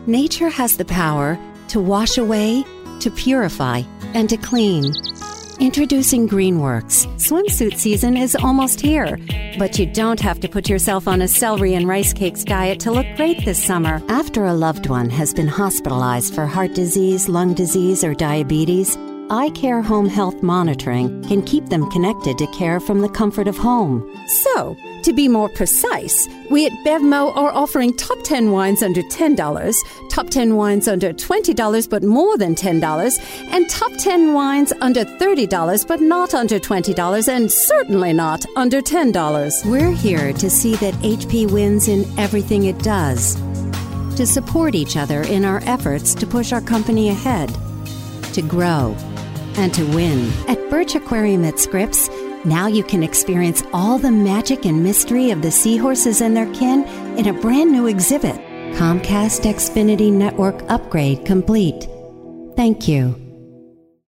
Nature has the power to wash away, to purify, and to clean. Introducing Greenworks. Swimsuit season is almost here, but you don't have to put yourself on a celery and rice cakes diet to look great this summer. After a loved one has been hospitalized for heart disease, lung disease, or diabetes, iCare Home Health Monitoring can keep them connected to care from the comfort of home. So, to be more precise, we at BevMo are offering top 10 wines under $10, top 10 wines under $20 but more than $10, and top 10 wines under $30 but not under $20, and certainly not under $10. We're here to see that HP wins in everything it does, to support each other in our efforts to push our company ahead, to grow, and to win. At Birch Aquarium at Scripps, now you can experience all the magic and mystery of the seahorses and their kin in a brand new exhibit. Comcast Xfinity Network upgrade complete. Thank you.